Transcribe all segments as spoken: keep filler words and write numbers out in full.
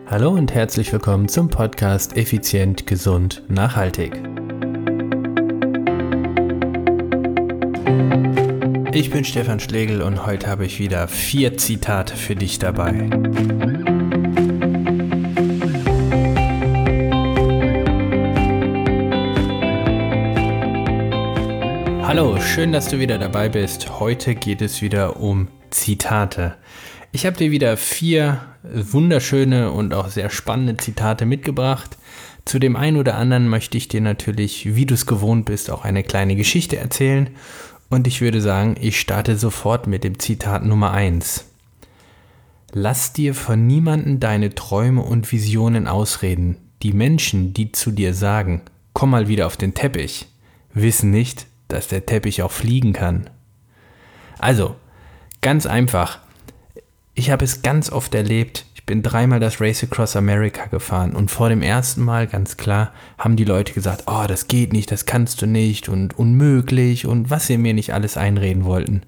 Hallo und herzlich willkommen zum Podcast Effizient, Gesund, Nachhaltig. Ich bin Stefan Schlegel und heute habe ich wieder vier Zitate für dich dabei. Hallo, schön, dass du wieder dabei bist. Heute geht es wieder um Zitate. Ich habe dir wieder vier wunderschöne und auch sehr spannende Zitate mitgebracht. Zu dem einen oder anderen möchte ich dir natürlich, wie du es gewohnt bist, auch eine kleine Geschichte erzählen. Und ich würde sagen, ich starte sofort mit dem Zitat Nummer eins. Lass dir von niemandem deine Träume und Visionen ausreden. Die Menschen, die zu dir sagen, komm mal wieder auf den Teppich, wissen nicht, dass der Teppich auch fliegen kann. Also, ganz einfach. Ich habe es ganz oft erlebt, ich bin dreimal das Race Across America gefahren und vor dem ersten Mal, ganz klar, haben die Leute gesagt, oh, das geht nicht, das kannst du nicht und unmöglich und was sie mir nicht alles einreden wollten,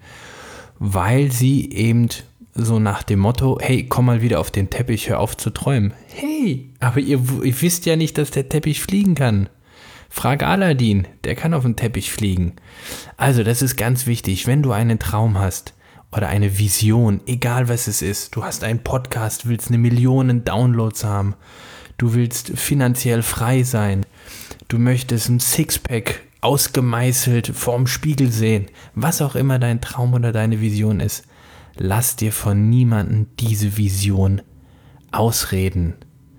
weil sie eben so nach dem Motto, hey, komm mal wieder auf den Teppich, hör auf zu träumen. Hey, aber ihr, ihr wisst ja nicht, dass der Teppich fliegen kann. Frag Aladdin, der kann auf den Teppich fliegen. Also das ist ganz wichtig, wenn du einen Traum hast, oder eine Vision, egal was es ist. Du hast einen Podcast, willst eine Million Downloads haben. Du willst finanziell frei sein. Du möchtest ein Sixpack ausgemeißelt vorm Spiegel sehen. Was auch immer dein Traum oder deine Vision ist. Lass dir von niemandem diese Vision ausreden.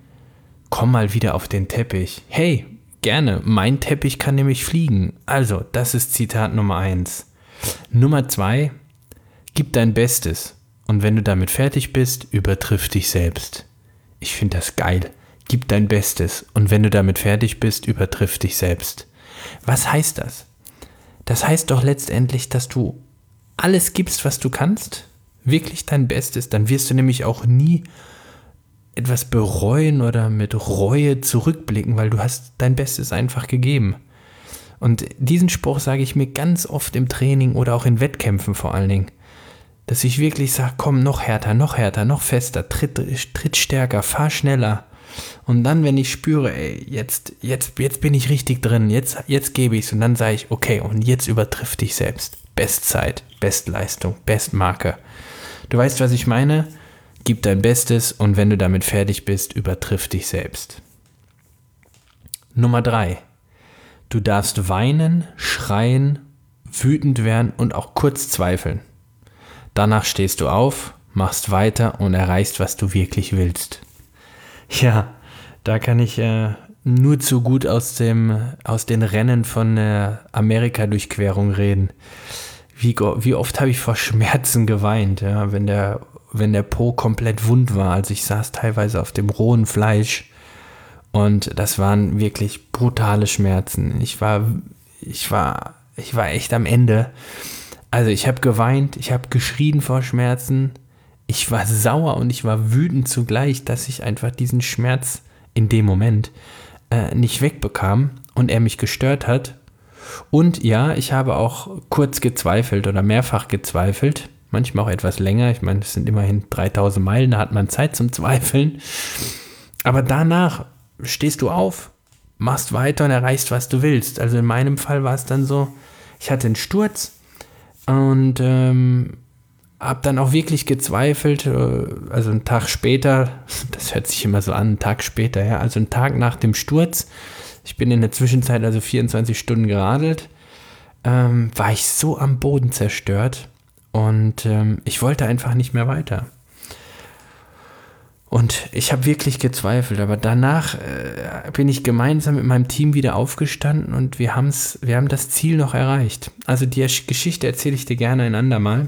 Komm mal wieder auf den Teppich. Hey, gerne, mein Teppich kann nämlich fliegen. Also, das ist Zitat Nummer eins. Nummer zwei. Gib dein Bestes und wenn du damit fertig bist, übertriff dich selbst. Ich finde das geil. Gib dein Bestes und wenn du damit fertig bist, übertriff dich selbst. Was heißt das? Das heißt doch letztendlich, dass du alles gibst, was du kannst, wirklich dein Bestes, dann wirst du nämlich auch nie etwas bereuen oder mit Reue zurückblicken, weil du hast dein Bestes einfach gegeben. Und diesen Spruch sage ich mir ganz oft im Training oder auch in Wettkämpfen vor allen Dingen. Dass ich wirklich sage, komm, noch härter, noch härter, noch fester, tritt, tritt stärker, fahr schneller. Und dann, wenn ich spüre, ey, jetzt, jetzt, jetzt bin ich richtig drin, jetzt, jetzt gebe ich es. Und dann sage ich, okay, und jetzt übertriff dich selbst. Bestzeit, Bestleistung, Bestmarke. Du weißt, was ich meine? Gib dein Bestes und wenn du damit fertig bist, übertriff dich selbst. Nummer drei. Du darfst weinen, schreien, wütend werden und auch kurz zweifeln. Danach stehst du auf, machst weiter und erreichst, was du wirklich willst. Ja, da kann ich äh, nur zu gut aus, dem, aus den Rennen von der Amerika-Durchquerung reden. Wie, wie oft habe ich vor Schmerzen geweint, ja, wenn der, wenn der Po komplett wund war. Also ich saß teilweise auf dem rohen Fleisch und das waren wirklich brutale Schmerzen. Ich war, ich war, ich war echt am Ende. Also ich habe geweint, ich habe geschrien vor Schmerzen, ich war sauer und ich war wütend zugleich, dass ich einfach diesen Schmerz in dem Moment äh, nicht wegbekam und er mich gestört hat. Und ja, ich habe auch kurz gezweifelt oder mehrfach gezweifelt, manchmal auch etwas länger, ich meine, es sind immerhin dreitausend Meilen, da hat man Zeit zum Zweifeln. Aber danach stehst du auf, machst weiter und erreichst, was du willst. Also in meinem Fall war es dann so, ich hatte einen Sturz, und ähm, habe dann auch wirklich gezweifelt, also einen Tag später, das hört sich immer so an, einen Tag später, ja, also einen Tag nach dem Sturz, ich bin in der Zwischenzeit also vierundzwanzig Stunden geradelt, ähm, war ich so am Boden zerstört und ähm, ich wollte einfach nicht mehr weiter. Und ich habe wirklich gezweifelt, aber danach äh, bin ich gemeinsam mit meinem Team wieder aufgestanden und wir, haben's, wir haben das Ziel noch erreicht. Also die Geschichte erzähle ich dir gerne ein andermal.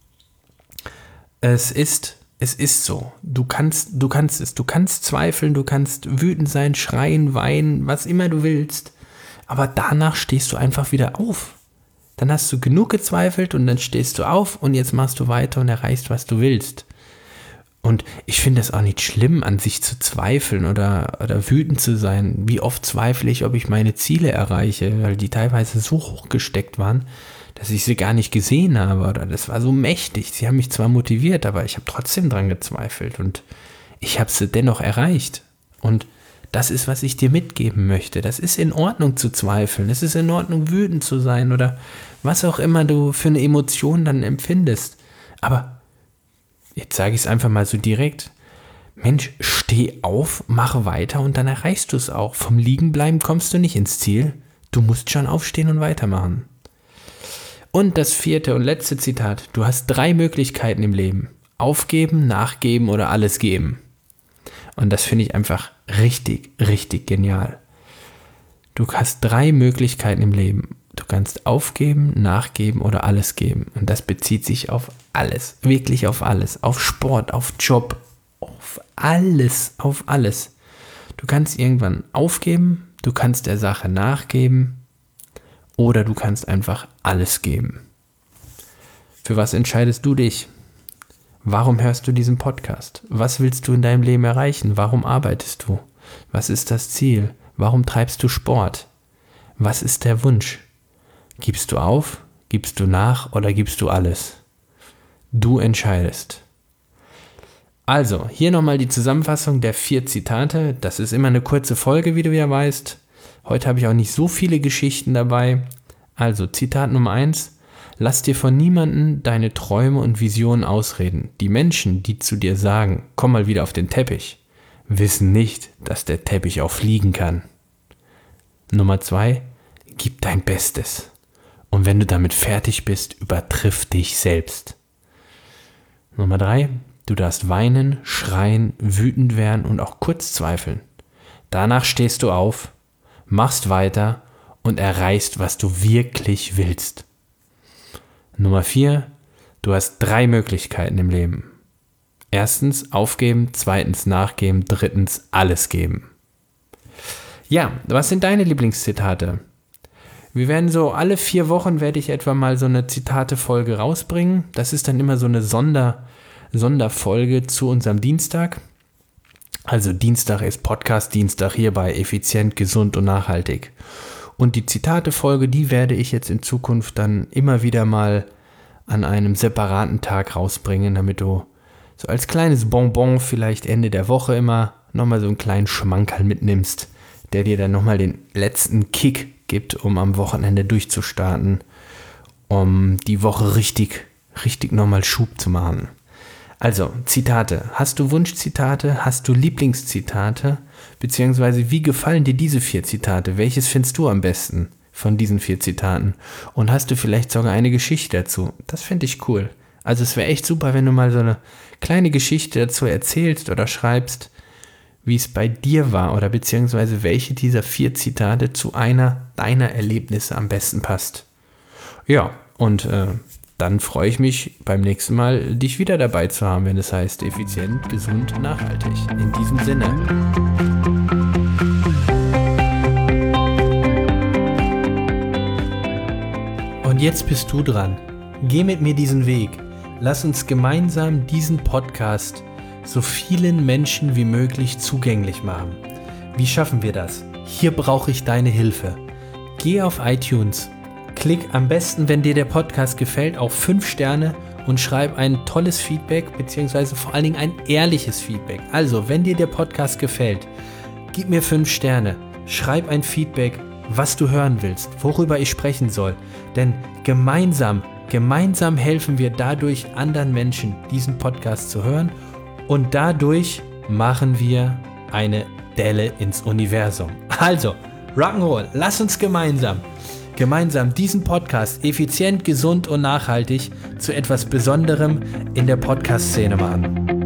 Es ist, es ist so. Du kannst, du kannst es. Du kannst zweifeln, du kannst wütend sein, schreien, weinen, was immer du willst. Aber danach stehst du einfach wieder auf. Dann hast du genug gezweifelt und dann stehst du auf und jetzt machst du weiter und erreichst, was du willst. Und ich finde es auch nicht schlimm, an sich zu zweifeln oder, oder wütend zu sein. Wie oft zweifle ich, ob ich meine Ziele erreiche, weil die teilweise so hoch gesteckt waren, dass ich sie gar nicht gesehen habe. Oder das war so mächtig. Sie haben mich zwar motiviert, aber ich habe trotzdem dran gezweifelt. Und ich habe es dennoch erreicht. Und das ist, was ich dir mitgeben möchte. Das ist in Ordnung zu zweifeln. Es ist in Ordnung, wütend zu sein oder was auch immer du für eine Emotion dann empfindest. Aber jetzt sage ich es einfach mal so direkt. Mensch, steh auf, mach weiter und dann erreichst du es auch. Vom Liegenbleiben kommst du nicht ins Ziel. Du musst schon aufstehen und weitermachen. Und das vierte und letzte Zitat. Du hast drei Möglichkeiten im Leben. Aufgeben, nachgeben oder alles geben. Und das finde ich einfach richtig, richtig genial. Du hast drei Möglichkeiten im Leben. Du kannst aufgeben, nachgeben oder alles geben. Und das bezieht sich auf alles, wirklich auf alles. Auf Sport, auf Job, auf alles, auf alles. Du kannst irgendwann aufgeben, du kannst der Sache nachgeben oder du kannst einfach alles geben. Für was entscheidest du dich? Warum hörst du diesen Podcast? Was willst du in deinem Leben erreichen? Warum arbeitest du? Was ist das Ziel? Warum treibst du Sport? Was ist der Wunsch? Gibst du auf? Gibst du nach oder gibst du alles? Du entscheidest. Also, hier nochmal die Zusammenfassung der vier Zitate. Das ist immer eine kurze Folge, wie du ja weißt. Heute habe ich auch nicht so viele Geschichten dabei. Also, Zitat Nummer eins. Lass dir von niemandem deine Träume und Visionen ausreden. Die Menschen, die zu dir sagen, komm mal wieder auf den Teppich, wissen nicht, dass der Teppich auch fliegen kann. Nummer zwei. Gib dein Bestes. Und wenn du damit fertig bist, übertriff dich selbst. Nummer drei. Du darfst weinen, schreien, wütend werden und auch kurz zweifeln. Danach stehst du auf, machst weiter und erreichst, was du wirklich willst. Nummer vier. Du hast drei Möglichkeiten im Leben. Erstens aufgeben, zweitens nachgeben, drittens alles geben. Ja, was sind deine Lieblingszitate? Wir werden so alle vier Wochen werde ich etwa mal so eine Zitate-Folge rausbringen. Das ist dann immer so eine Sonder- Sonderfolge zu unserem Dienstag. Also Dienstag ist Podcast-Dienstag hier bei Effizient, Gesund und Nachhaltig. Und die Zitate-Folge, die werde ich jetzt in Zukunft dann immer wieder mal an einem separaten Tag rausbringen, damit du so als kleines Bonbon vielleicht Ende der Woche immer nochmal so einen kleinen Schmankerl mitnimmst, der dir dann nochmal den letzten Kick gibt, um am Wochenende durchzustarten, um die Woche richtig, richtig nochmal Schub zu machen. Also, Zitate. Hast du Wunschzitate? Hast du Lieblingszitate? Beziehungsweise, wie gefallen dir diese vier Zitate? Welches findest du am besten von diesen vier Zitaten? Und hast du vielleicht sogar eine Geschichte dazu? Das finde ich cool. Also, es wäre echt super, wenn du mal so eine kleine Geschichte dazu erzählst oder schreibst, wie es bei dir war oder beziehungsweise welche dieser vier Zitate zu einer deiner Erlebnisse am besten passt. Ja, und äh, dann freue ich mich beim nächsten Mal, dich wieder dabei zu haben, wenn es heißt effizient, gesund, nachhaltig. In diesem Sinne. Und jetzt bist du dran. Geh mit mir diesen Weg. Lass uns gemeinsam diesen Podcast so vielen Menschen wie möglich zugänglich machen. Wie schaffen wir das? Hier brauche ich deine Hilfe. Geh auf iTunes. Klick am besten, wenn dir der Podcast gefällt, auf fünf Sterne und schreib ein tolles Feedback, beziehungsweise vor allen Dingen ein ehrliches Feedback. Also, wenn dir der Podcast gefällt, gib mir fünf Sterne, schreib ein Feedback, was du hören willst, worüber ich sprechen soll. Denn gemeinsam, gemeinsam helfen wir dadurch anderen Menschen, diesen Podcast zu hören und dadurch machen wir eine Delle ins Universum. Also, Rock'n'Roll, lass uns gemeinsam gemeinsam diesen Podcast effizient, gesund und nachhaltig zu etwas Besonderem in der Podcast-Szene machen.